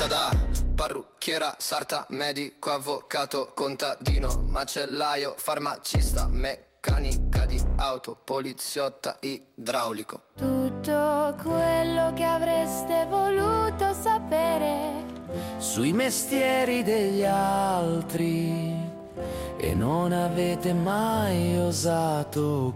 da parrucchiera, sarta, medico, avvocato, contadino, macellaio, farmacista, meccanica di auto, poliziotta, idraulico. Tutto quello che avreste voluto sapere sui mestieri degli altri e non avete mai osato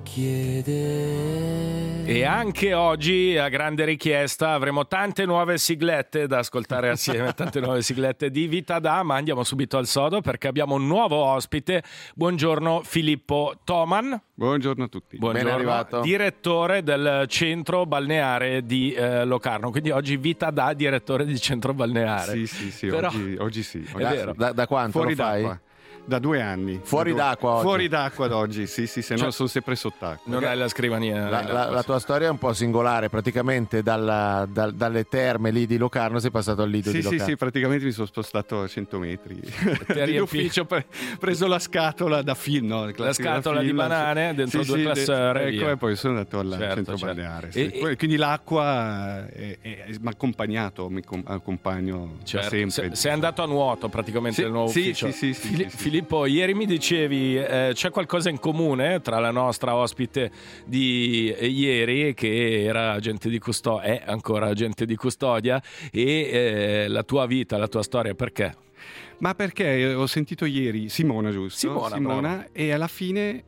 chiedere. E anche oggi, a grande richiesta, avremo tante nuove siglette da ascoltare assieme, tante nuove siglette di Vita Da, ma andiamo subito al sodo perché abbiamo un nuovo ospite. Buongiorno Filippo Toman. Buongiorno a tutti. Buongiorno, ben arrivato. Direttore del centro balneare di Locarno, quindi oggi Vita Da, direttore di centro balneare. Sì, però, oggi sì. È vero. Da quanto fuori lo fai? d'acqua? Da 2 anni. Fuori d'acqua oggi? Fuori d'acqua ad oggi, sì, se no sono sempre sott'acqua. Non hai la scrivania. La tua storia è un po' singolare, praticamente dalle terme lì di Locarno sei passato al lido di Locarno. Sì, praticamente mi sono spostato a 100 metri dall'ufficio, preso la scatola da film, no? La scatola di banane dentro due classeur. Ecco, e poi sono andato al centro balneare. Quindi l'acqua mi ha accompagnato, mi accompagno da sempre. Sei andato a nuoto praticamente nel nuovo ufficio. Sì. Filippo, ieri mi dicevi c'è qualcosa in comune tra la nostra ospite di ieri, che era agente di custodia, è ancora agente di custodia, e la tua vita, la tua storia, perché? Ma perché ho sentito ieri Simona, giusto? Simona, e alla fine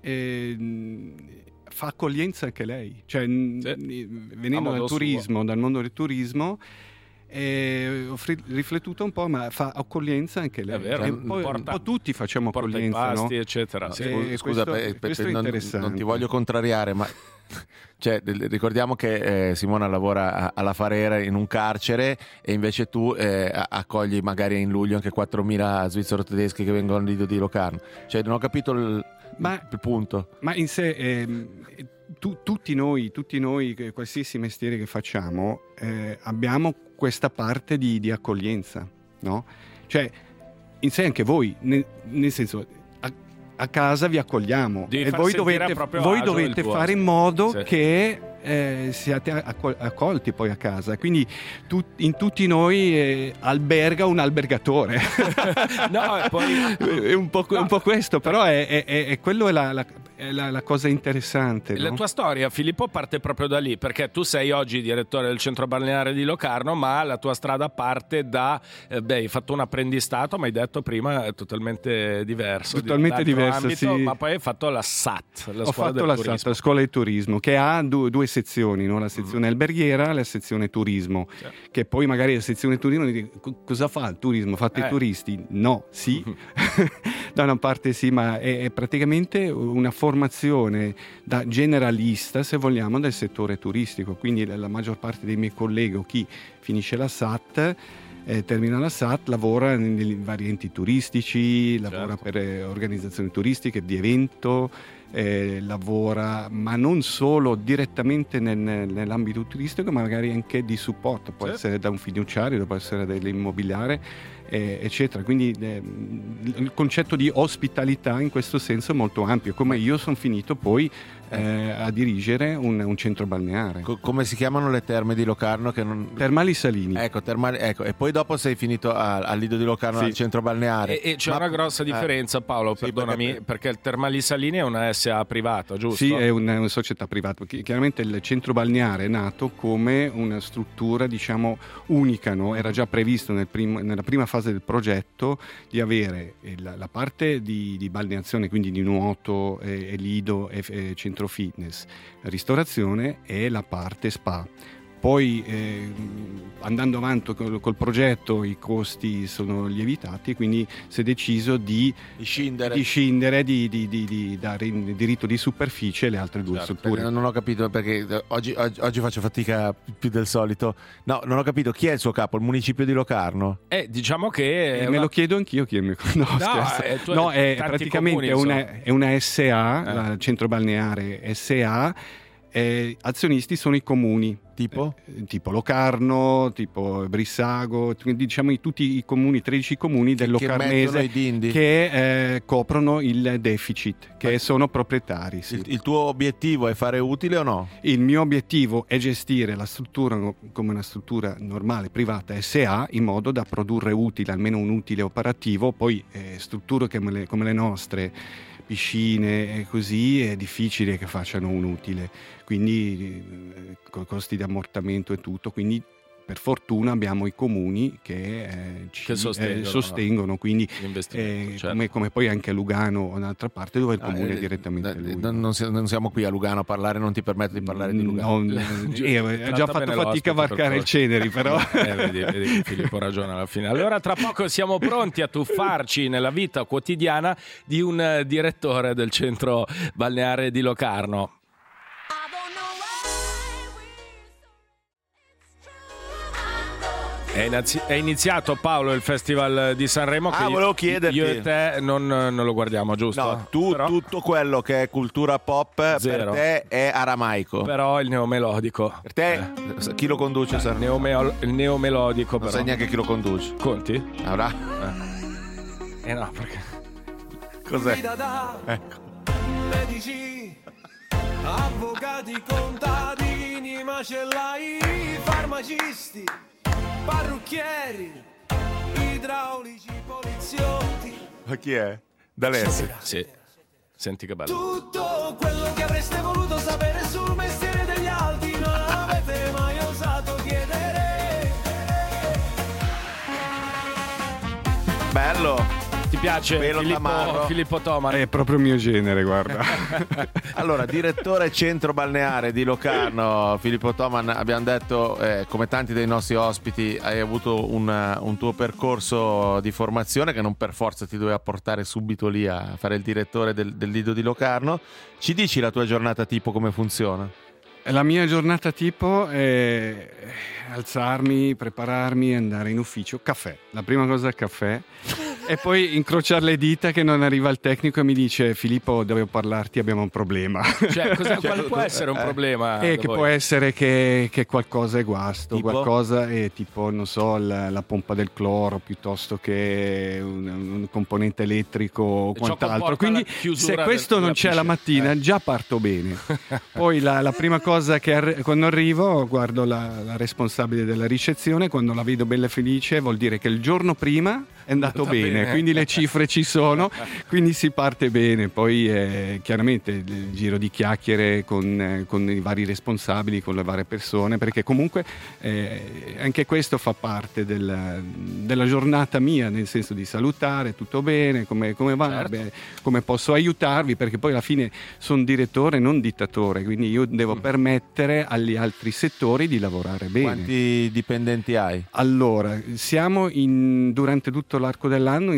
fa accoglienza anche lei, cioè venendo dal turismo, dal mondo del turismo. Ho riflettuto un po', ma fa accoglienza anche lei. È vero, un po' tutti facciamo accoglienza, i pasti, no? eccetera. Scusa, questo è interessante. non ti voglio contrariare, ma cioè, ricordiamo che Simona lavora alla Farera in un carcere e invece tu accogli magari in luglio anche 4.000 svizzero tedeschi che vengono al lido di Locarno. Cioè, non ho capito il punto. Ma in sé tutti noi, qualsiasi mestiere che facciamo, abbiamo questa parte di accoglienza, no? Cioè, in sé anche voi, nel senso, a casa vi accogliamo e voi dovete fare in modo che siate accolti poi a casa. Quindi in tutti noi alberga un albergatore. No, poi è un po' questo, però è quello è la cosa interessante. La tua storia, Filippo, parte proprio da lì, perché tu sei oggi direttore del centro balneare di Locarno, ma la tua strada parte da hai fatto un apprendistato, ma hai detto prima è totalmente diverso. Totalmente diverso, ambito, sì. Ma poi hai fatto la SAT, Ho fatto la SAT, la scuola di turismo, che ha due sezioni, no? La sezione alberghiera e la sezione turismo, che poi magari la sezione turismo dice, cosa fa il turismo? Fate i turisti? No, sì. Da una parte sì, ma è praticamente una formazione da generalista, se vogliamo, del settore turistico. Quindi la maggior parte dei miei colleghi, o chi finisce la SAT, termina la SAT, lavora nei vari enti turistici, lavora per organizzazioni turistiche di evento, lavora, ma non solo direttamente nell'ambito turistico, ma magari anche di supporto, può essere da un fiduciario, può essere dell'immobiliare, eccetera. Quindi il concetto di ospitalità in questo senso è molto ampio, come io sono finito poi a dirigere un centro balneare. Come si chiamano le terme di Locarno? Termali Salini. Ecco, e poi dopo sei finito al lido di Locarno, al centro balneare. E c'è una grossa differenza, Paolo, perdonami, perché il Termali Salini è una SA privata, giusto? Sì, è una società privata. Chiaramente il centro balneare è nato come una struttura, diciamo, unica, no? Era già previsto nella prima fase del progetto di avere la parte di balneazione, quindi di nuoto, lido e centro fitness, ristorazione, e la parte spa. Poi andando avanti col progetto i costi sono lievitati, quindi si è deciso di scindere, di dare il diritto di superficie alle altre due strutture. Non ho capito, perché oggi faccio fatica più del solito. No, non ho capito chi è il suo capo, il municipio di Locarno? Diciamo che me lo chiedo anch'io chi è. È praticamente comuni, è una SA, la centro balneare SA. azionisti sono i comuni. Tipo? Tipo Locarno, tipo Brissago, diciamo tutti i comuni, 13 comuni del Locarnese che coprono il deficit, che sono proprietari. Sì. Il tuo obiettivo è fare utile o no? Il mio obiettivo è gestire la struttura come una struttura normale, privata, SA, in modo da produrre utile, almeno un utile operativo. Poi strutture come le nostre, piscine e così, è difficile che facciano un utile, quindi con costi di ammortamento e tutto, quindi per fortuna abbiamo i comuni che sostengono, quindi certo. come poi anche a Lugano o un'altra parte dove il comune è direttamente lui. Non siamo qui a Lugano a parlare, non ti permetto di parlare di Lugano. Ho già fatto fatica a varcare il Ceneri, però vedi, Filippo ragiona alla fine. Allora tra poco siamo pronti a tuffarci nella vita quotidiana di un direttore del centro balneare di Locarno. È iniziato, Paolo, il Festival di Sanremo. Volevo chiederti. Io e te non lo guardiamo, giusto? No, tutto quello che è cultura pop Zero. Per te è aramaico. Però il neomelodico. Per te chi lo conduce? Il neomelodico. Non sai neanche chi lo conduce. Conti? Avrà? No, perché? Cos'è? Ecco. Medici, avvocati, contadini, macellai, farmacisti, parrucchieri, idraulici, poliziotti. Ma chi è? D'Alessi? Sì. Senti che bello. Tutto quello che avreste voluto sapere sul mestiere degli altri non avete mai osato chiedere. Bello. Ti piace Filippo Toman? È proprio il mio genere, guarda. Allora, direttore centro balneare di Locarno, Filippo Toman, abbiamo detto, come tanti dei nostri ospiti, hai avuto un tuo percorso di formazione che non per forza ti doveva portare subito lì a fare il direttore del Lido di Locarno. Ci dici la tua giornata tipo come funziona? La mia giornata tipo è alzarmi, prepararmi, andare in ufficio, caffè. La prima cosa è il caffè. E poi incrociare le dita che non arriva il tecnico e mi dice: Filippo, devo parlarti, abbiamo un problema. Quale può essere un problema? Che può essere che qualcosa è guasto, tipo? Qualcosa è tipo, non so, la pompa del cloro piuttosto che un componente elettrico o quant'altro. Quindi se questo non c'è la mattina già parto bene. Poi la prima cosa che quando arrivo guardo la responsabile della ricezione, quando la vedo bella e felice vuol dire che il giorno prima è andato bene, quindi le cifre ci sono, quindi si parte bene. Poi chiaramente il giro di chiacchiere con i vari responsabili, con le varie persone, perché comunque anche questo fa parte della giornata mia, nel senso di salutare, tutto bene, come va, certo. Come posso aiutarvi, perché poi alla fine sono direttore, non dittatore, quindi io devo permettere agli altri settori di lavorare bene. Quanti dipendenti hai? Allora, siamo durante tutto l'arco dell'anno in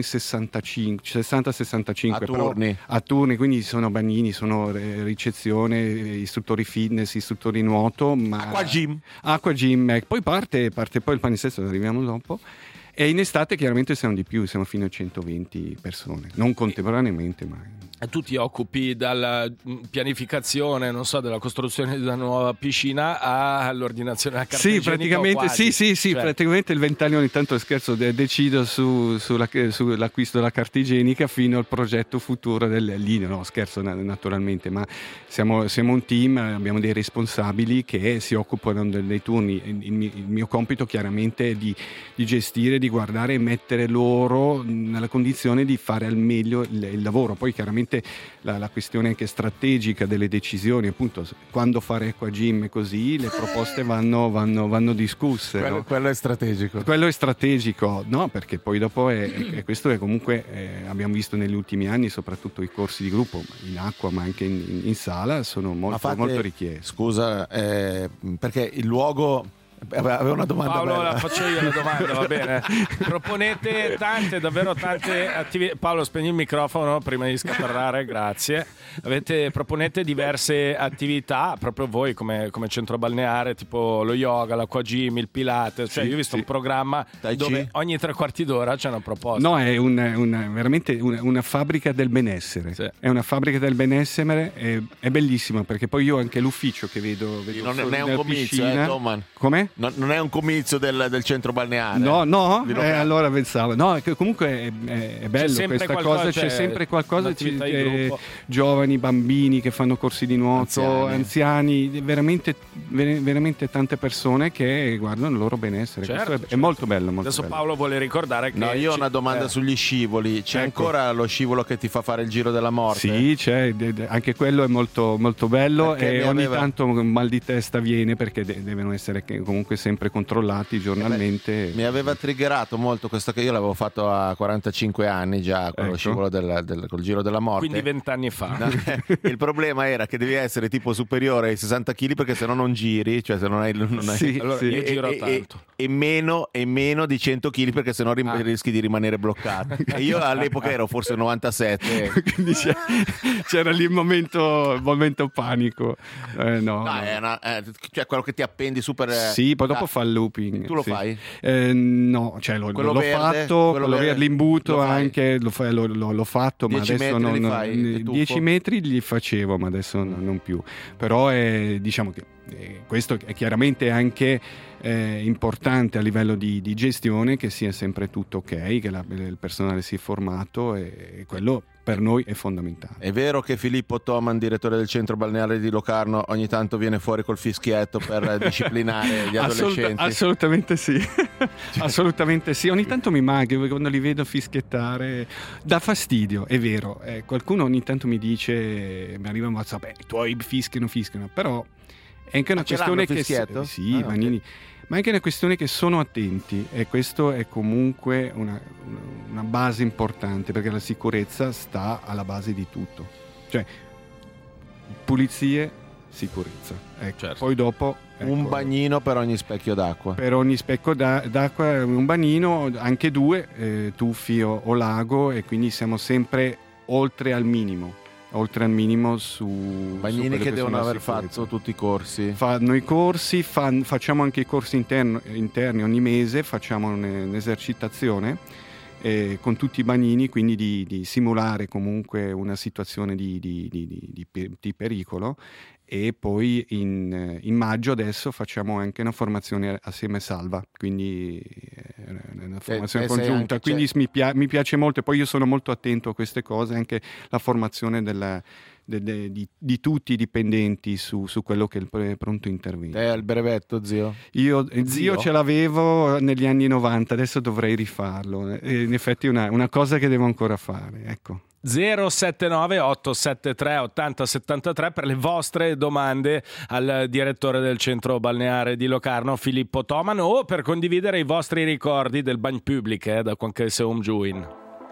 60-65 a turni, quindi sono bagnini, sono ricezione, istruttori fitness, istruttori nuoto, ma acqua gym, poi parte poi il palinsesto, arriviamo dopo. E in estate chiaramente siamo di più, siamo fino a 120 persone, non contemporaneamente, ma... Tu ti occupi dalla pianificazione, non so, della costruzione di una nuova piscina all'ordinazione della carta igienica? Praticamente, sì, praticamente il ventaglio ogni tanto scherzo, decido sull'acquisto della carta igienica fino al progetto futuro del Lido. No, scherzo naturalmente, ma siamo un team, abbiamo dei responsabili che si occupano dei turni. Il mio compito chiaramente è di gestire, di guardare e mettere loro nella condizione di fare al meglio il lavoro. Poi chiaramente la questione anche strategica delle decisioni, appunto quando fare acqua gym e così, le proposte vanno discusse. Quello è strategico. Quello è strategico, no, perché poi dopo questo è comunque, abbiamo visto negli ultimi anni, soprattutto i corsi di gruppo in acqua ma anche in sala sono molto richiesti. Scusa, perché il luogo Aveva una domanda Paolo, bella. la faccio io la domanda, va bene? Proponete davvero tante attività. Paolo, spegni il microfono prima di scaparrare, grazie. Proponete diverse attività, proprio voi come centro balneare, tipo lo yoga, l'acquagym, il pilates. Cioè, io ho visto un programma Tai Chi? dove ogni 3/4 d'ora c'è una proposta. No, è veramente una fabbrica del benessere. Sì. È una fabbrica del benessere, è bellissima, perché poi io anche l'ufficio che vedo Non è un nella comizio, piscina. Toman. Come? Non è un comizio del centro balneare. No, Di Locarno. allora pensavo. No, che comunque è bello sempre questa qualcosa, cosa, cioè, c'è sempre qualcosa, un'attività di gruppo. giovani, bambini che fanno corsi di nuoto, anziani, veramente tante persone che guardano il loro benessere. Certo, Questo è certo. molto bello, molto Adesso bello. Paolo vuole ricordare che No, io ho una domanda sugli scivoli. C'è Ecco. ancora lo scivolo che ti fa fare il giro della morte? Sì, c'è, anche quello è molto, molto bello. Perché E mi ogni aveva- tanto un mal di testa viene, perché devono essere comunque sempre controllati giornalmente. Mi aveva triggerato molto questo, che io l'avevo fatto a 45 anni già, quello Ecco. scivolo col giro della morte. quindi 20 anni fa. No, il problema era che devi essere tipo superiore ai 60 kg, perché se no non giri, cioè se non hai, Sì, Allora, sì. io giro tanto. e meno di 100 kg, perché se no rischi di rimanere bloccato. E io all'epoca ero forse 97. Quindi c'era lì il momento panico. No, No, no. cioè quello che ti appendi super. Sì, poi dopo fa il looping. Tu lo sì. fai? No, cioè l'ho Quello verde, fatto, quello quello verde, l'imbuto lo fai? anche, l'ho fatto, ma 10 adesso metri li fai, di tuffo? 10 metri li facevo, ma adesso non più. Però diciamo che questo è chiaramente anche importante a livello di gestione, che sia sempre tutto ok, che il personale sia formato, e quello per noi è fondamentale. È vero che Filippo Toman, direttore del centro balneare di Locarno, ogni tanto viene fuori col fischietto per disciplinare gli adolescenti? Assolutamente sì. Assolutamente sì. Ogni tanto mi manca, quando li vedo fischiettare, dà fastidio, è vero. Qualcuno ogni tanto mi dice, mi arriva un WhatsApp, i tuoi fischiano, però è anche una ce questione l'hanno che fischietto? sì, Ah, ok. Vanini, ma è anche una questione che sono attenti, e questo è comunque una base importante, perché la sicurezza sta alla base di tutto. Cioè, pulizie, sicurezza. Ecco. Certo. Poi dopo Un bagnino per ogni specchio d'acqua. per ogni specchio d'acqua, un bagnino, anche 2, tuffi o lago, e quindi siamo sempre oltre al minimo su Bagnini su che devono sono la aver sicurezza. fatto tutti i corsi. Fanno i corsi, facciamo anche i corsi interni ogni mese, facciamo un'esercitazione con tutti i bagnini, quindi di simulare comunque una situazione di pericolo. E poi in maggio adesso facciamo anche una formazione assieme a Salva, quindi una formazione sei congiunta, anche- quindi mi piace molto, e poi io sono molto attento a queste cose, anche la formazione di tutti i dipendenti su quello che è il pronto intervento. Te al brevetto, zio? Io zio ce l'avevo negli anni 90, adesso dovrei rifarlo, in effetti è una cosa che devo ancora fare, ecco. 079 873 8073 per le vostre domande al direttore del centro balneare di Locarno, Filippo Toman, o per condividere i vostri ricordi del bagno pubblico da qualche seum giuin.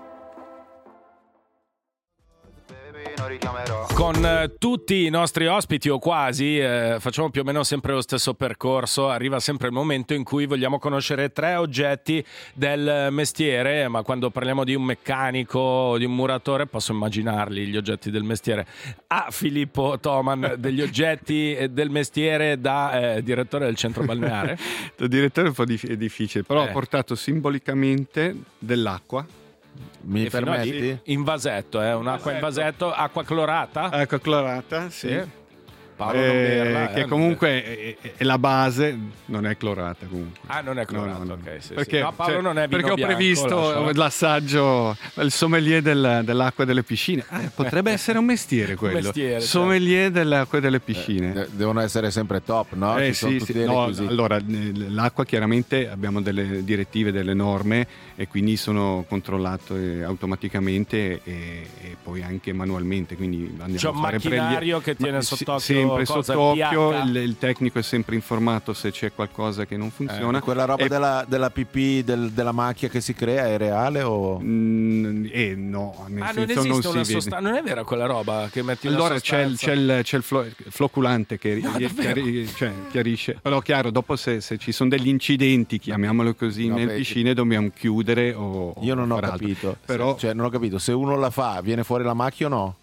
Con tutti i nostri ospiti, o quasi, facciamo più o meno sempre lo stesso percorso. Arriva sempre il momento in cui vogliamo conoscere 3 oggetti del mestiere, ma quando parliamo di un meccanico o di un muratore posso immaginarli gli oggetti del mestiere. Filippo Toman, degli oggetti del mestiere da direttore del centro balneare? Il direttore è un po' difficile, però ho portato simbolicamente dell'acqua. Mi E fino a lì, permetti? in vasetto, un'acqua in vasetto, acqua clorata? Acqua clorata, sì. Paolo non berla, che comunque è la base, non è clorata comunque. Ah, non è clorato, No. ok. Sì, Perché, sì. No, Paolo non è vino perché ho bianco, previsto lascialo. l'assaggio, il sommelier dell'acqua delle piscine. Potrebbe essere un mestiere quello. mestiere, certo. Sommelier dell'acqua delle piscine. Devono essere sempre top, no? Ci sono Sì, tutti sì. dei No, requisiti. allora, l'acqua chiaramente abbiamo delle direttive, delle norme, e quindi sono controllato automaticamente e poi anche manualmente. Quindi andiamo C'è un a fare macchinario che tiene sott'occhio sempre cosa, sott'occhio, pH? il tecnico è sempre informato se c'è qualcosa che non funziona. Quella roba della pipì, della macchia che si crea è reale o? No, nel Non senso esiste non una si vede. sostanza, non è vera quella roba che metti una Allora c'è sostanza? il floculante che chiarisce. Però chiaro, dopo se ci sono degli incidenti, chiamiamolo così, No, nelle piscine dobbiamo chiudere o Io non ho far altro. capito. Però Cioè, non ho capito. Se uno la fa, viene fuori la macchia o no?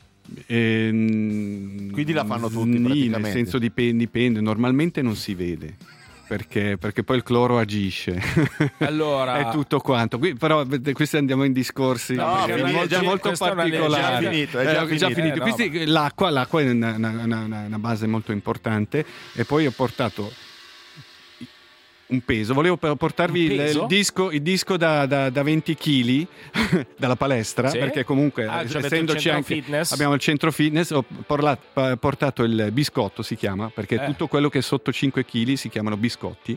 quindi la fanno tutti praticamente. Nel senso dipende, normalmente non si vede. Perché poi il cloro agisce. Allora, è tutto quanto. Però questi andiamo in discorsi No, perché già molto questa è una legge. particolari. È già finito. No, Questi, l'acqua è una base molto importante. E poi ho portato un peso. Volevo portarvi il disco da 20 kg dalla palestra, Sì? perché comunque C'avete essendoci il centro anche fitness? abbiamo il centro fitness, ho portato il biscotto, si chiama, perché tutto quello che è sotto 5 kg si chiamano biscotti,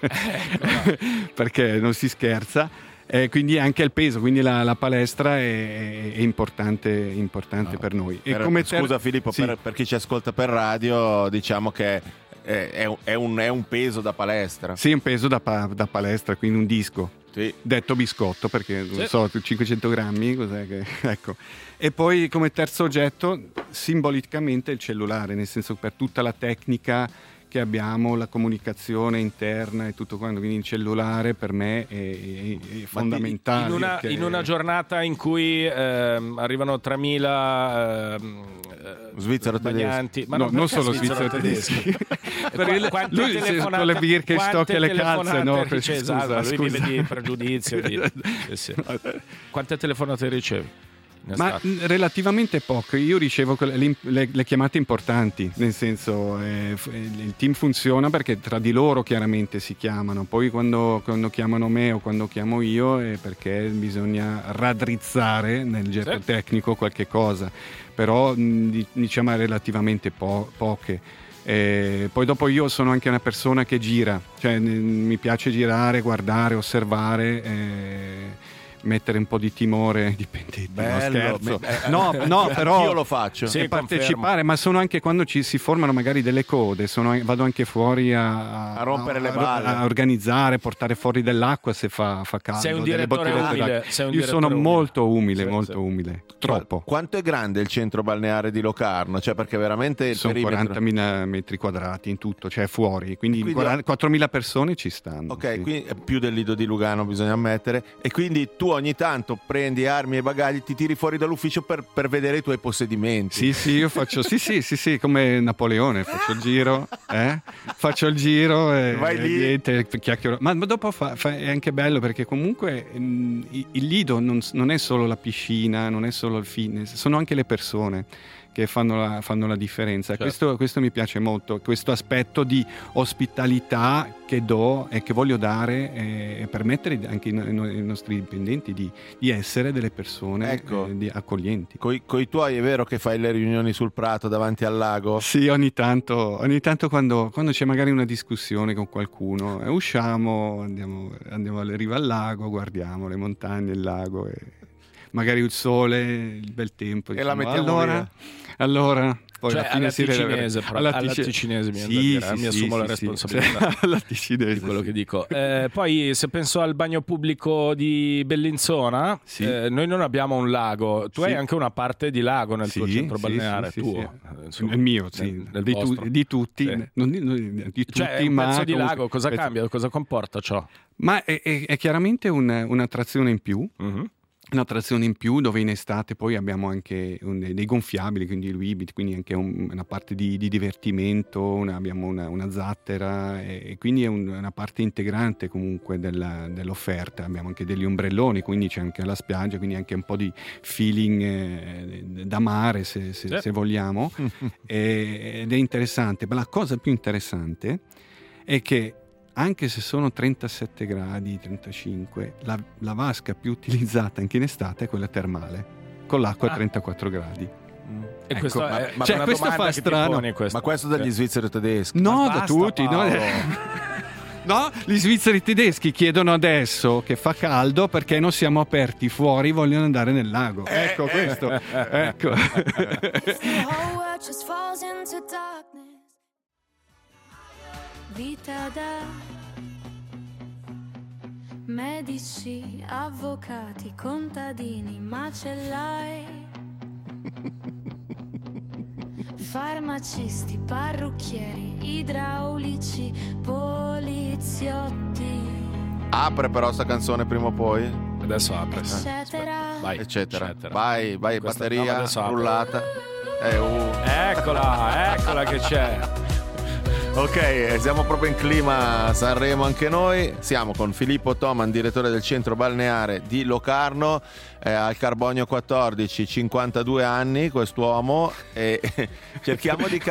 perché non si scherza. Quindi anche il peso, quindi la palestra è importante per noi. E Scusa Filippo, sì. per chi ci ascolta per radio, diciamo che è un peso da palestra. Sì, un peso da palestra, quindi un disco. Sì. Detto biscotto, perché non so, 500 grammi, cos'è che... ecco. E poi come terzo oggetto, simbolicamente il cellulare, nel senso per tutta la tecnica che abbiamo, la comunicazione interna e tutto quanto, quindi il cellulare per me è fondamentale. In una giornata in cui arrivano 3.000 Svizzero bagnanti, Ma no, non solo svizzero tedeschi. Lui con le birche stocche le calze, no? Lui vive di pregiudizio. Sì. Quante telefonate ricevi? Ma relativamente poche. Io ricevo le chiamate importanti, nel senso il team funziona perché tra di loro chiaramente si chiamano, poi quando chiamano me o quando chiamo io è perché bisogna raddrizzare nel gergo tecnico qualche cosa, però diciamo relativamente poche. Poi dopo io sono anche una persona che gira, cioè mi piace girare, guardare, osservare, mettere un po' di timore ai dipendenti. Bello, no, però io lo faccio. Sì, partecipare, confermo. Ma sono anche quando si formano magari delle code, vado anche fuori a rompere le balle, a organizzare, portare fuori dell'acqua se fa caldo. Sei un direttore umile. Io sono molto umile, umile. Troppo. Quanto è grande il centro balneare di Locarno? Cioè, perché veramente il sono perimetro... 40.000 metri quadrati in tutto, cioè fuori, quindi 4.000 persone ci stanno. Ok, sì. quindi più del Lido di Lugano bisogna ammettere. E quindi tu ogni tanto prendi armi e bagagli, ti tiri fuori dall'ufficio per vedere i tuoi possedimenti. Sì, io faccio sì, come Napoleone, faccio il giro e vai lì. Niente, chiacchiero. Ma dopo è anche bello perché comunque il Lido non è solo la piscina, non è solo il fitness, sono anche le persone che fanno la differenza. Certo. Questo mi piace molto, questo aspetto di ospitalità che do e che voglio dare e permettere anche ai nostri dipendenti di essere delle persone accoglienti. Coi tuoi è vero che fai le riunioni sul prato davanti al lago? Sì, ogni tanto quando c'è magari una discussione con qualcuno usciamo, andiamo alle rive al lago, guardiamo le montagne, il lago e magari il sole, il bel tempo, e la mettiamo via. Allora poi alla fine alla ticinese mi assumo la responsabilità alla ticinese, di quello che dico. Poi se penso al bagno pubblico di Bellinzona, noi non abbiamo un lago, tu hai anche una parte di lago nel tuo centro balneare, tuo. Insomma, il mio, di tutti, non di tutti, cioè un pezzo di lago, cosa cambia, cosa comporta ciò? Ma è chiaramente un'attrazione in più. Un'attrazione in più dove in estate poi abbiamo anche dei gonfiabili, quindi Luibit, quindi anche una parte di divertimento, abbiamo una zattera e quindi è una parte integrante comunque dell'offerta. Abbiamo anche degli ombrelloni, quindi c'è anche la spiaggia, quindi anche un po' di feeling da mare se vogliamo ed è interessante. Ma la cosa più interessante è che anche se sono 37 gradi, 35, la vasca più utilizzata anche in estate è quella termale, con l'acqua a 34 gradi. E questo è questo fa strano. Ma questo dagli svizzeri tedeschi? No, da tutti. No, gli svizzeri tedeschi chiedono adesso che fa caldo perché non siamo aperti fuori, vogliono andare nel lago. Ecco questo. Ecco. The whole world just falls into darkness. vita da medici, avvocati, contadini, macellai, farmacisti, parrucchieri, idraulici, poliziotti, Apre però sta canzone prima o poi, Adesso apre. eccetera. Vai, eccetera. Vai, Questa- no, batteria adesso apre. rullata. Eccola che c'è. Ok, siamo proprio in clima Sanremo anche noi. Siamo con Filippo Toman, direttore del centro balneare di Locarno, al Carbonio 14, 52 anni quest'uomo, e cerchiamo di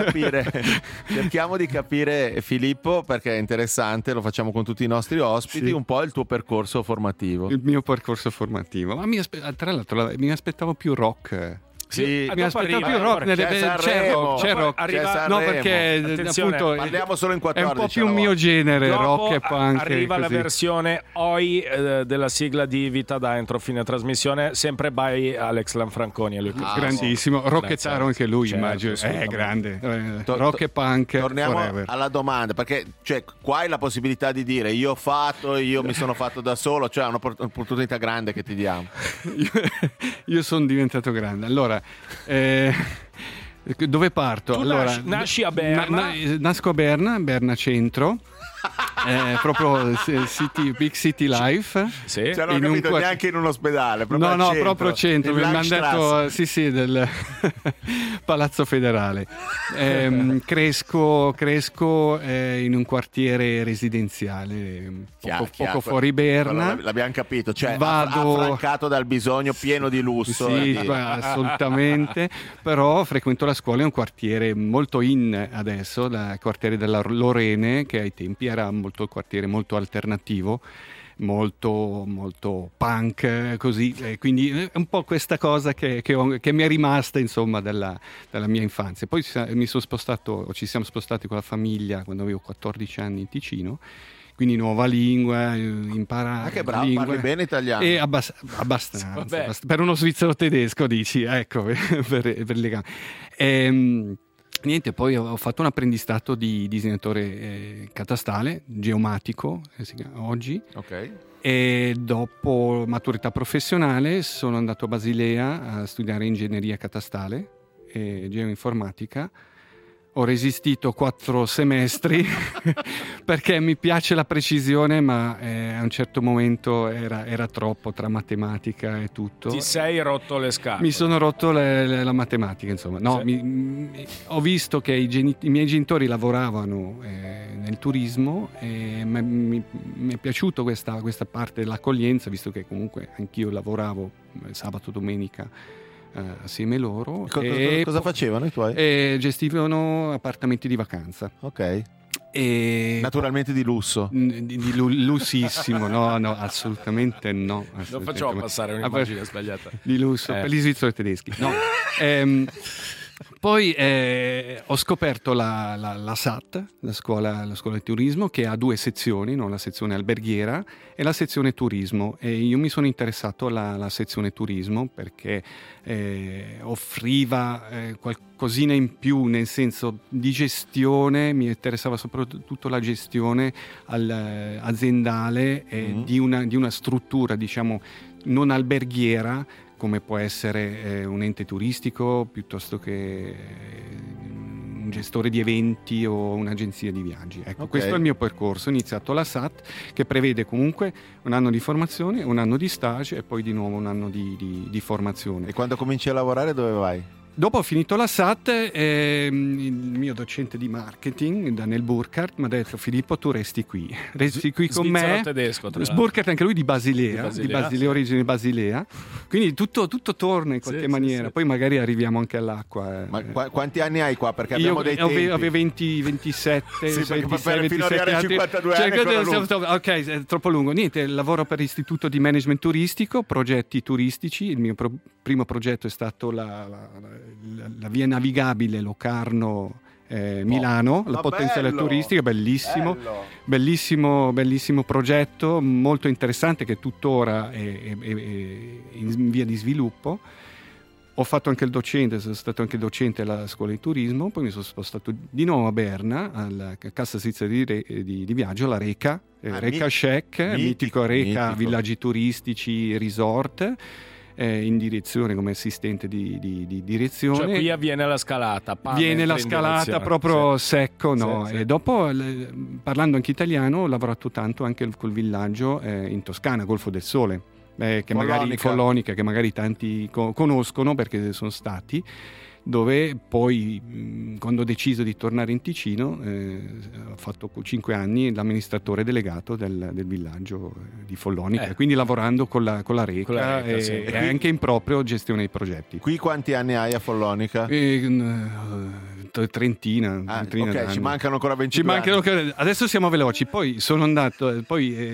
capire Filippo, perché è interessante, lo facciamo con tutti i nostri ospiti, Sì. un po' il tuo percorso formativo. Il mio percorso formativo. Ma tra l'altro mi aspettavo più rock. Sì, Mi aspettavo più rock. C'è Sanremo. C'è rock. Arriva- C'è Sanremo. No, perché Attenzione, appunto Parliamo solo in è 14. un po' più alla un mio volta. genere, Dopo rock e punk. arriva la così. versione OI della sigla di Vita da entro fine trasmissione, sempre by Alex Lanfranconi e lui. Grandissimo, rockettaro anche lui, Certo, immagino. assolutamente. Grande. To- Rock e punk. Torniamo forever. alla domanda, perché cioè, qua hai la possibilità di dire io mi sono fatto da solo, cioè è un'opportunità grande che ti diamo. Io sono diventato grande. Allora, dove parto? Tu allora, nasci a Berna. Nasco a Berna Centro. Proprio Big City Life. Sì. Cioè, non ho In un capito quart- neanche in un ospedale, proprio al No, centro, proprio centro. in Mi hanno Langstrasse. detto del Palazzo Federale. Cresco in un quartiere residenziale poco fuori Berna. Quello l'abbiamo capito, cioè Vado- affrancato dal bisogno, pieno di lusso. Sì, eh. assolutamente. Però frequento la scuola in un quartiere molto in adesso, il quartiere della Lorene, che ai tempi era il quartiere molto alternativo, molto punk, così. Quindi è un po' questa cosa che mi è rimasta, insomma, dalla mia infanzia. Poi ci siamo spostati con la famiglia quando avevo 14 anni in Ticino. Quindi nuova lingua, imparare. Ah, che bravo, lingue. parli bene italiano. E abbastanza. Vabbè. Per uno svizzero tedesco, dici, ecco, per le gambe. Niente, poi ho fatto un apprendistato di disegnatore catastale, geomatico, si chiama oggi. Ok. E dopo maturità professionale sono andato a Basilea a studiare ingegneria catastale e geoinformatica. Ho resistito 4 semestri perché mi piace la precisione, ma a un certo momento era troppo tra matematica e tutto. Ti sei rotto le scarpe. Mi sono rotto la matematica, insomma. No, Sì. ho visto che i miei genitori lavoravano nel turismo e mi è piaciuto questa parte dell'accoglienza, visto che comunque anch'io lavoravo sabato, domenica assieme loro. Cosa facevano i tuoi? Gestivano appartamenti di vacanza. Ok. E Naturalmente di lusso. di lussissimo, no, assolutamente no. Non facciamo passare un'immagine sbagliata. Di lusso per gli svizzeri tedeschi. No. Poi ho scoperto la SAT, la scuola di turismo, che ha 2 sezioni, no? La sezione alberghiera e la sezione turismo, e io mi sono interessato alla sezione turismo perché offriva qualcosina in più, nel senso di gestione. Mi interessava soprattutto la gestione aziendale di una struttura, diciamo, non alberghiera, come può essere un ente turistico piuttosto che un gestore di eventi o un'agenzia di viaggi. Ecco, Ok. Questo è il mio percorso. Ho iniziato la SAT, che prevede comunque un anno di formazione, un anno di stage e poi di nuovo un anno di formazione. E quando cominci a lavorare dove vai? Dopo ho finito la SAT, il mio docente di marketing, Daniel Burkhardt, mi ha detto: Filippo, tu resti qui con me. Svizzero tedesco, tra l'altro. Burkhardt anche lui di Basilea, Di Basilea, origine Basilea. Quindi tutto torna in qualche Sì, maniera. sì. Poi magari arriviamo anche all'acqua. Ma quanti anni hai qua? Perché Io abbiamo dei tempi. avevo 27, Sì, perché 26, fino ad arrivare a 27 52 anni è ancora lungo. Ok, è troppo lungo. Niente, lavoro per l'Istituto di Management Turistico, progetti turistici. Il mio primo progetto è stato la via navigabile Locarno Milano, la ma potenziale bello! turistica, bellissimo progetto, molto interessante, che tuttora è in via di sviluppo. Ho fatto anche il docente, sono stato anche docente alla scuola di turismo, poi mi sono spostato di nuovo a Berna, alla Cassa Svizzera di Viaggio, la Reca, Reca Shack, mitico Reca, villaggi turistici, resort, in direzione come assistente di direzione. Cioè qui avviene la scalata. Viene la scalata proprio secco, no? Sì. E dopo, parlando anche italiano, ho lavorato tanto anche col villaggio in Toscana, Golfo del Sole. Che magari Follonica, che magari tanti conoscono perché sono stati, dove poi quando ho deciso di tornare in Ticino ho fatto 5 anni l'amministratore delegato del villaggio di Follonica, quindi lavorando con la Reca, e anche in proprio gestione dei progetti. Qui quanti anni hai a Follonica? Trentina ok, d'anni. ci mancano ancora 22 anni. Adesso siamo veloci. Poi sono andato nel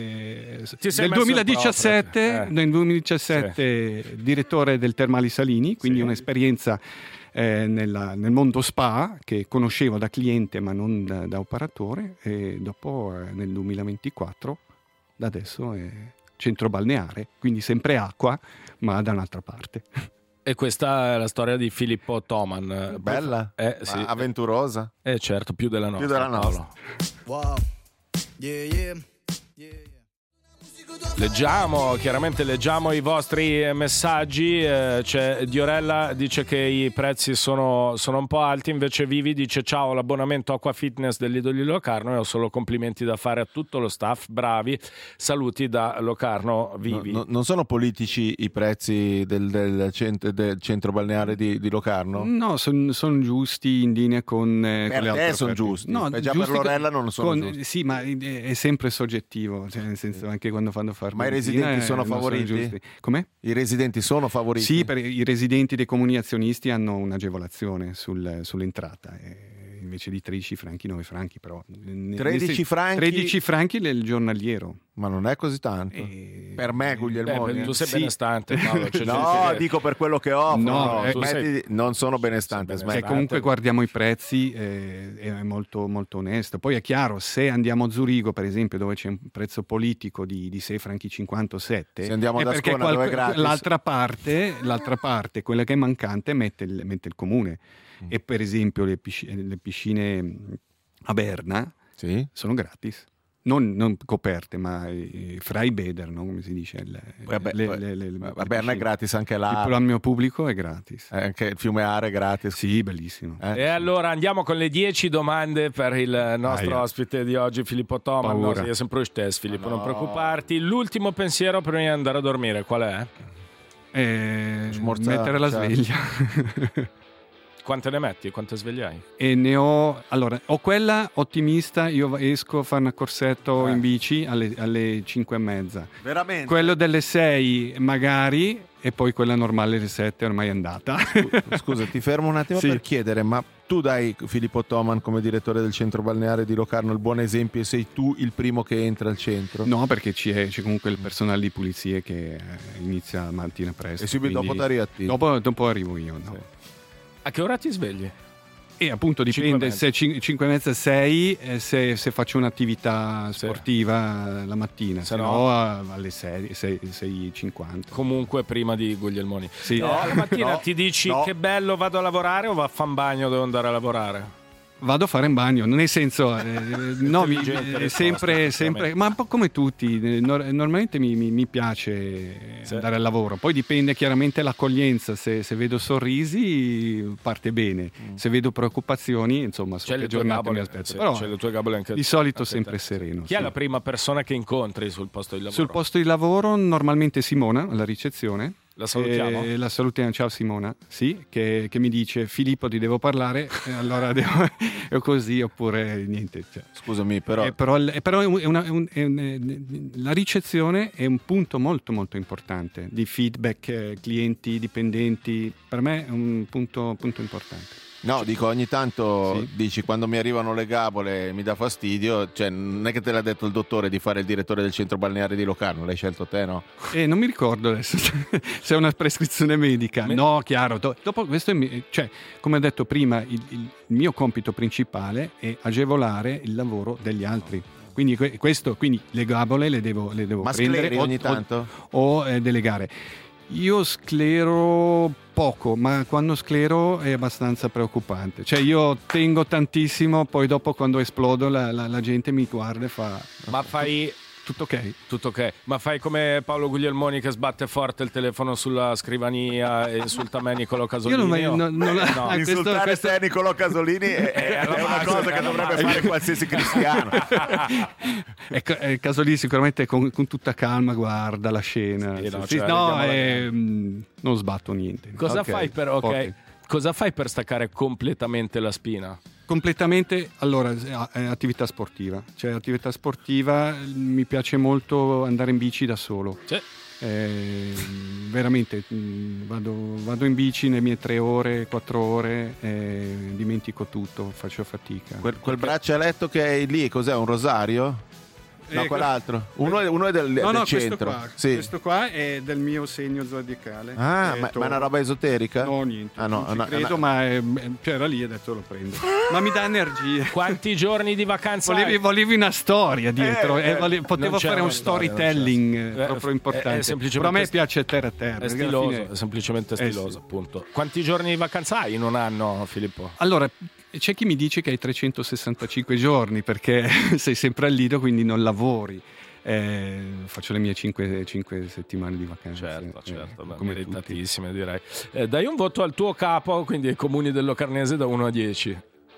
2017 direttore del Termali Salini, quindi un'esperienza nel mondo spa che conoscevo da cliente ma non da operatore, e dopo nel 2024 da adesso è centro balneare, quindi sempre acqua ma da un'altra parte. E questa è la storia di Filippo Toman. Bella? Sì. Avventurosa? Certo, più della nostra. Più della nostra. Wow. Yeah. Chiaramente leggiamo i vostri messaggi. C'è Diorella, dice che i prezzi sono un po' alti, invece Vivi dice: ciao, l'abbonamento Acqua Fitness del Lido di Locarno e ho solo complimenti da fare a tutto lo staff, bravi, saluti da Locarno. Vivi. Non sono politici i prezzi del centro balneare di Locarno? No, sono giusti, in linea con le altre sono offerte. giusti. No, già per Lorella non sono giusti. Sì, ma è sempre soggettivo, cioè nel senso, anche quando fanno fare. Ma i residenti sono favoriti? Come? I residenti sono favoriti? Sì, per i residenti dei comuni azionisti hanno un'agevolazione sull'entrata. Invece di 13 franchi, 9 franchi, però 13 franchi? 13 franchi il giornaliero. Ma non è così tanto. Per me, Guglielmoni. Tu sei benestante, Paolo. No, dico per quello che offrono. No, non sono benestante. Comunque guardiamo i prezzi, è molto, molto onesto. Poi è chiaro, se andiamo a Zurigo, per esempio, dove c'è un prezzo politico di 6 franchi 57, se andiamo ad Ascona, dove è gratis. L'altra parte, quella che è mancante, mette il comune. E per esempio le piscine a Berna sono gratis. Non coperte, ma Freibäder, no? Come si dice? A Berna è gratis anche là. Il programma pubblico è gratis. Anche il fiume Are è gratis. Sì, bellissimo. E allora andiamo con le 10 domande per il nostro ospite di oggi, Filippo Toman. No, sei sempre lo stesso, Filippo, non preoccuparti. L'ultimo pensiero prima di andare a dormire, qual è? Mettere la sveglia. Quante ne metti? Quante svegliai? E ne ho quella ottimista, io esco a fare una corsetto in bici alle 5:30. Veramente? Quello delle 6 magari, e poi quella normale alle 7 ormai è andata. Scusa, ti fermo un attimo per chiedere, ma tu dai Filippo Toman come direttore del centro balneare di Locarno il buon esempio e sei tu il primo che entra al centro? No, perché c'è comunque il personale di pulizie che inizia la mattina presto. E subito dopo ti arrivi? Dopo arrivo io, no? Sì. A che ora ti svegli? E appunto dipende, se 5:30, 6 se faccio un'attività sportiva la mattina, se no alle 6:50. Comunque prima di Guglielmoni. Sì. La mattina ti dici che bello, vado a lavorare, o va a fare un bagno, devo andare a lavorare? Vado a fare in bagno, nel senso, sempre, ma un po' come tutti, normalmente mi piace andare al lavoro, poi dipende chiaramente l'accoglienza, se vedo sorrisi parte bene, se vedo preoccupazioni, insomma, so che giornata mi aspetto, però c'è le tue gabole anche di solito sempre sereno. Chi è la prima persona che incontri sul posto di lavoro? Sul posto di lavoro normalmente Simona, alla ricezione. La salutiamo? La salutiamo, ciao Simona, sì, che mi dice: Filippo, ti devo parlare, allora devo così, oppure niente. Cioè. Scusami, però la ricezione è un punto molto molto importante di feedback, clienti, dipendenti, per me è un punto importante. No, dico, ogni tanto dici, quando mi arrivano le gabole mi dà fastidio, cioè non è che te l'ha detto il dottore di fare il direttore del centro balneare di Locarno, l'hai scelto te, no? Non mi ricordo adesso se è una prescrizione medica. No, chiaro, dopo questo cioè, come ho detto prima, il mio compito principale è agevolare il lavoro degli altri. Quindi quindi le gabole le devo ma prendere ogni tanto? o delegare. Io sclero poco, ma quando sclero è abbastanza preoccupante. Cioè io tengo tantissimo, poi dopo quando esplodo la gente mi guarda e fa... Ma fai... Tutto ok? Tutto ok, ma fai come Paolo Guglielmoni che sbatte forte il telefono sulla scrivania e insulta me Nicolò Casolini? Io non No. Insultare te Nicolò Casolini è una cosa che dovrebbe fare qualsiasi cristiano. Ecco, Casolini sicuramente con tutta calma guarda la scena. Sì, no, Sì, cioè, no, vediamo non sbatto niente. Cosa Ok, fai per forte. Cosa fai per staccare completamente la spina? Completamente, allora, è attività sportiva. Cioè, attività sportiva, mi piace molto andare in bici da solo. Sì. Veramente, vado in bici le mie 3 ore, 4 ore, dimentico tutto, faccio fatica. Quel braccialetto che hai lì, cos'è? Un rosario? No, quell'altro. Uno è del centro. Questo qua è del mio segno zodiacale. Ah, ma è una roba esoterica? No, niente. Ah, no, non ci credo, ma era lì e adesso lo prendo. Ma mi dà energia. Quanti giorni di vacanza hai? Volevi una storia dietro, potevo fare un storytelling proprio importante. È semplicemente però a me piace terra. È stiloso, è semplicemente stiloso, sì. appunto. Quanti giorni di vacanza hai in un anno, Filippo? Allora, c'è chi mi dice che hai 365 giorni perché sei sempre al Lido, quindi non lavori. Faccio le mie 5 settimane di vacanza. Certo, come meritatissime direi. Dai un voto al tuo capo, quindi ai comuni del Locarnese, da 1 a 10.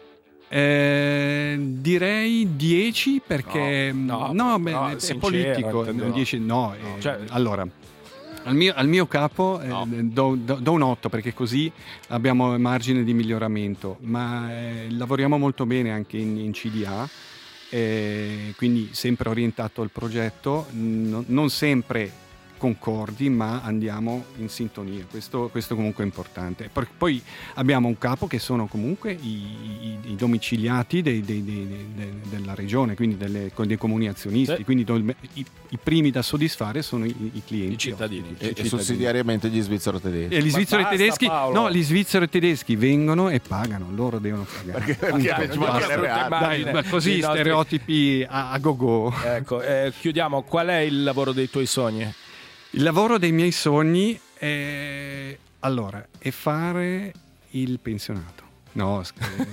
Direi 10 perché è sincero, politico. 10, allora al mio capo do un 8 perché così abbiamo margine di miglioramento, ma lavoriamo molto bene anche in CDA, quindi sempre orientato al progetto, non sempre concordi, ma andiamo in sintonia. Questo comunque è importante. Poi abbiamo un capo che sono comunque i domiciliati della regione, quindi dei comuni azionisti, sì. quindi i primi da soddisfare sono i clienti, I cittadini. E sussidiariamente gli svizzero tedeschi. E gli svizzeri tedeschi, Paolo. gli svizzeri tedeschi vengono e pagano, loro devono pagare. Perché ci mancherebbe altro. Dai, ma così stereotipi a go-go. Ecco, chiudiamo. Qual è il lavoro dei tuoi sogni? Il lavoro dei miei sogni è fare il pensionato. No,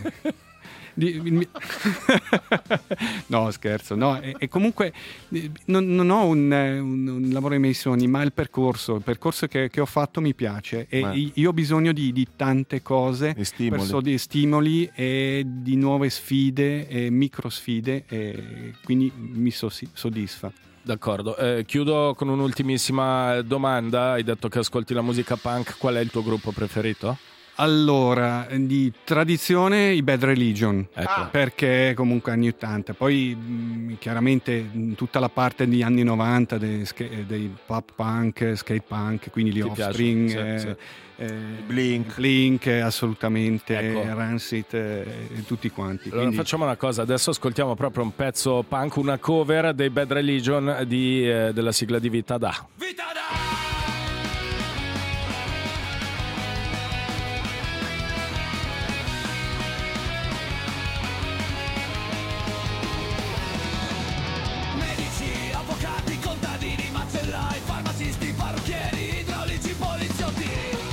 scherzo. No, e comunque non ho un lavoro dei miei sogni, ma il percorso che ho fatto mi piace e io ho bisogno di tante cose, di stimoli e di nuove sfide e micro sfide, e quindi mi soddisfa. D'accordo, chiudo con un'ultimissima domanda. Hai detto che ascolti la musica punk, qual è il tuo gruppo preferito? Allora, di tradizione i Bad Religion, Ecco. perché comunque anni 80, poi chiaramente tutta la parte degli anni 90 dei pop punk, skate punk, quindi gli Ti Offspring, piace? Sì. Blink, assolutamente, Ecco. Rancid, tutti quanti. Allora Quindi... facciamo una cosa, adesso ascoltiamo proprio un pezzo punk, una cover dei Bad Religion della sigla di Vita Da. Medici, avvocati, contadini, macellai, farmacisti, parrucchieri, idraulici, poliziotti,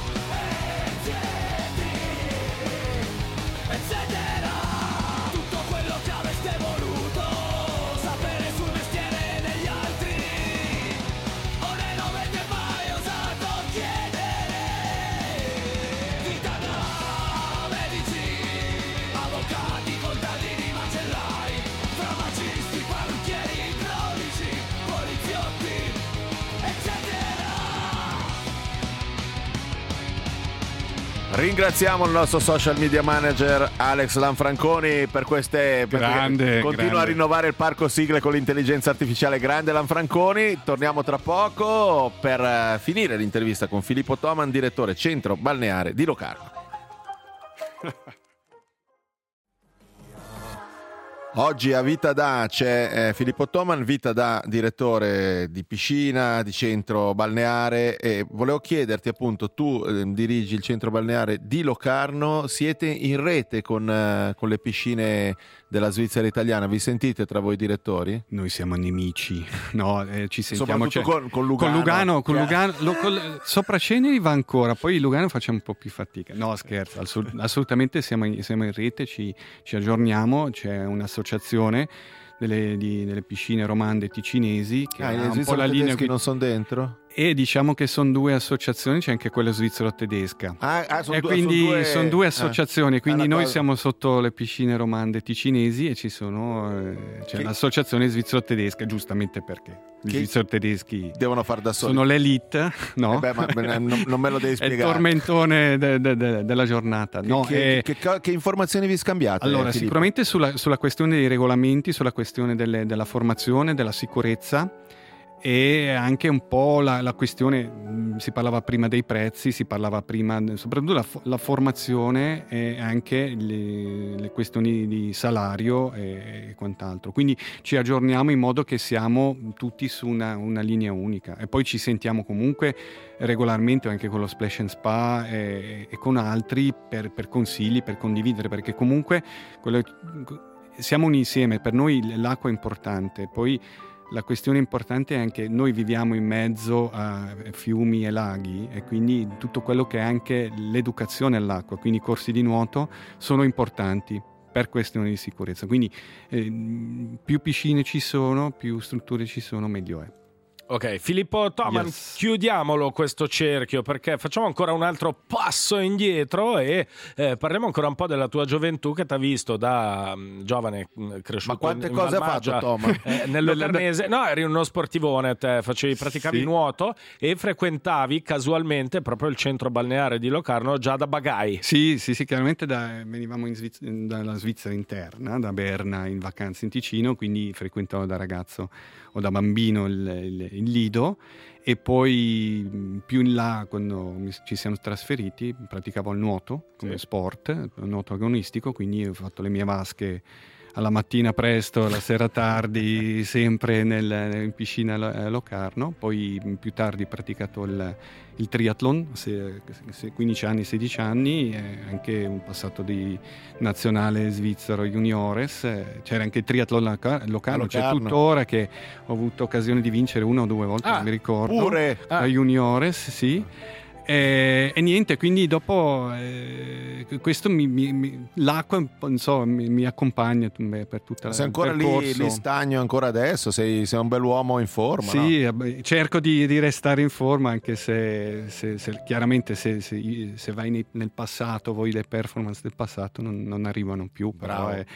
eccetera. Tutto quello che avreste voluto sapere sul mestiere degli altri, o non avete mai osato chiedere. Vita da medici, avvocati, contadini, macellai, farmacisti, parrucchieri, idraulici, poliziotti, eccetera. Ringraziamo il nostro social media manager Alex Lanfranconi per queste Grande, continua grande. a rinnovare il parco sigle con l'intelligenza artificiale. Grande Lanfranconi. Torniamo tra poco per finire l'intervista con Filippo Toman, direttore centro balneare di Locarno. Oggi a Vita Da c'è Filippo Toman. Vita Da, direttore di piscina, di centro balneare, e volevo chiederti appunto, tu dirigi il centro balneare di Locarno, siete in rete con le piscine della Svizzera italiana, vi sentite tra voi direttori? Noi siamo nemici, no, ci sentiamo soprattutto con Lugano. Con Lugano sopra Ceneri va ancora, poi Lugano facciamo un po' più fatica. No, scherzo, assolutamente siamo in rete, ci aggiorniamo, c'è un'associazione delle piscine romande ticinesi che ha un po' la linea che non sono dentro. E diciamo che sono due associazioni, c'è anche quella svizzero-tedesca. Sono due associazioni, quindi noi siamo sotto le piscine romande ticinesi e c'è l'associazione svizzero-tedesca, giustamente perché gli svizzero-tedeschi devono far da soli. Sono l'elite, no? Non me lo devi spiegare. È il tormentone della giornata. Che informazioni vi scambiate? Allora, Filippo? sicuramente sulla questione dei regolamenti, sulla questione della formazione, della sicurezza, e anche un po' la questione, si parlava prima dei prezzi, si parlava prima soprattutto la formazione e anche le questioni di salario e quant'altro, quindi ci aggiorniamo in modo che siamo tutti su una linea unica, e poi ci sentiamo comunque regolarmente anche con lo Splash and Spa e con altri per consigli, per condividere, perché comunque siamo un insieme, per noi l'acqua è importante. Poi la questione importante è anche noi viviamo in mezzo a fiumi e laghi, e quindi tutto quello che è anche l'educazione all'acqua, quindi i corsi di nuoto sono importanti per questioni di sicurezza. Quindi più piscine ci sono, più strutture ci sono, meglio è. Ok, Filippo Toman, chiudiamolo questo cerchio, perché facciamo ancora un altro passo indietro e parliamo ancora un po' della tua gioventù, che ti ha visto da giovane cresciuto. Ma quante cose ha fatto Toman? Nel Locarnese. No, eri uno sportivone, praticavi nuoto e frequentavi casualmente proprio il centro balneare di Locarno già da bagai. Sì, chiaramente venivamo dalla Svizzera interna, da Berna, in vacanze in Ticino, quindi frequentavo da ragazzo o da bambino il Lido, e poi più in là, quando ci siamo trasferiti, praticavo il nuoto come sport, il nuoto agonistico, quindi ho fatto le mie vasche alla mattina presto, alla sera tardi, sempre in piscina Locarno. Poi più tardi ho praticato il triathlon, 15 anni, 16 anni, anche un passato di nazionale svizzero juniores. C'era anche il triathlon Locarno, c'è tuttora, che ho avuto occasione di vincere 1 o 2 volte, non mi ricordo. Pure! Juniores, sì. E niente, quindi dopo questo l'acqua, non so, mi accompagna per tutta la sei ancora lì stagno ancora adesso, sei un bell'uomo in forma. Sì, no? Cerco di restare in forma, anche se chiaramente se vai nel passato, voi le performance del passato non arrivano più. Però è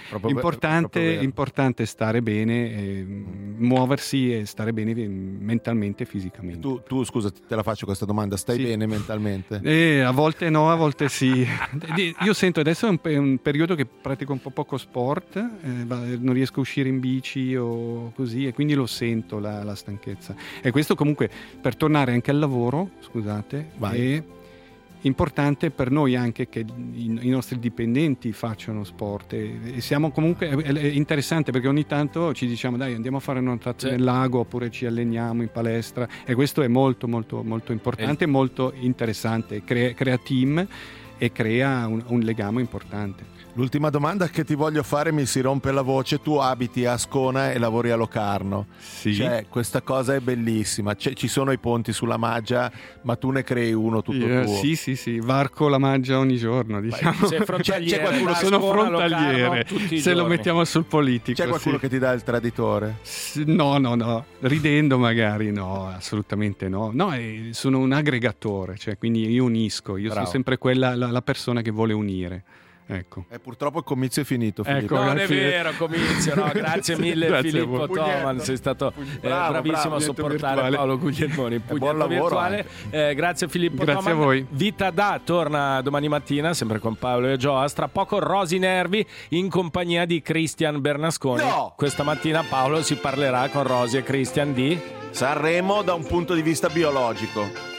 importante stare bene, muoversi e stare bene mentalmente e fisicamente. Tu scusa, te la faccio questa domanda, stai bene mentalmente? A volte no, a volte sì. Io sento adesso è un periodo che pratico un po' poco sport, non riesco a uscire in bici o così, e quindi lo sento la stanchezza. E questo comunque per tornare anche al lavoro, scusate, è importante per noi anche che i nostri dipendenti facciano sport, e siamo comunque, è interessante perché ogni tanto ci diciamo dai, andiamo a fare una nuotata nel lago, oppure ci alleniamo in palestra, e questo è molto molto molto importante, molto interessante, crea team e crea un legame importante. L'ultima domanda che ti voglio fare, mi si rompe la voce, tu abiti a Ascona e lavori a Locarno. Sì. Cioè, questa cosa è bellissima, ci sono i ponti sulla Maggia, ma tu ne crei uno tutto tuo. Sì, varco la Maggia ogni giorno, diciamo. Sei frontaliere, c'è qualcuno, sono frontaliere, se lo mettiamo sul politico. C'è qualcuno che ti dà il traditore? No, ridendo magari, no, assolutamente no. No, sono un aggregatore, cioè quindi io unisco, sono sempre quella la persona che vuole unire. Ecco. Purtroppo il comizio è finito, Filippo. Non è vero, comizio, no. Grazie mille Grazie Filippo Toman, sei stato bravissimo a sopportare virtuale. Paolo Guglielmoni, buon lavoro virtuale. Grazie Filippo Toman. A voi. Vita Da torna domani mattina sempre con Paolo e Joas, tra poco Rosy Nervi in compagnia di Cristian Bernasconi. Questa mattina Paolo si parlerà con Rosy e Cristian di Sanremo da un punto di vista biologico.